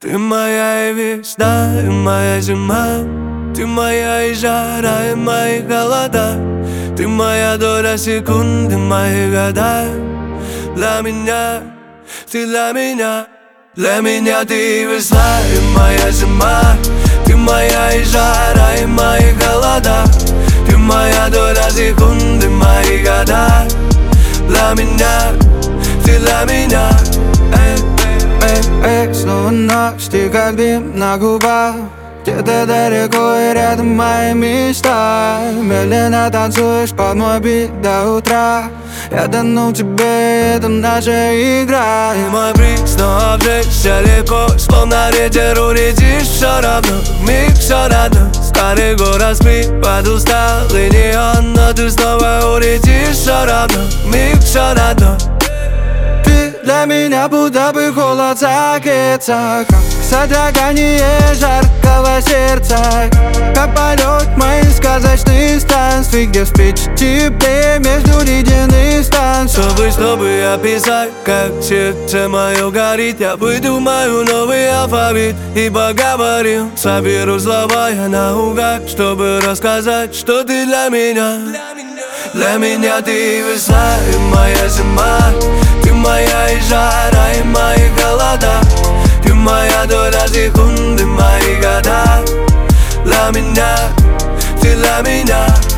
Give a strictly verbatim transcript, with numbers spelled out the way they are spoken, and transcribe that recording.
Ты моя и весна, и моя зима. Ты моя и жара, и мои холода. Ты моя доля секунды, мои года. Для меня, ты для меня. Для меня ты и весна, и моя зима. Ты моя и жара, и мои холода. Ты моя доля секунды, мои года. Для меня, ты для меня. Эй, эй, эй, снова ночь, ты как дым на губах. Где-то далеко и рядом мои мечта. Медленно танцуешь под мой бит до утра. Я тону в тебе, это наша игра. И мой бриз снова обжечься легко, словно ветер улетишь все равно. Вмиг все равно. Старый город спит под усталый неон, но ты снова улетишь все равно. Вмиг все равно. Для меня будто бы холод согреться, как содрогание жаркого сердца, как полет моих сказочных станций, где встреча теплее между ледяных станций. Чтобы, чтобы описать, как сердце мое горит, я выдумаю новый алфавит и поговорим. Соберу слова я наугад, чтобы рассказать, что ты для меня. Для меня ты весна и моя зима. Ты моя и жара, и мои холода. Ты моя доля секунды, мои года. Для меня, ты для меня.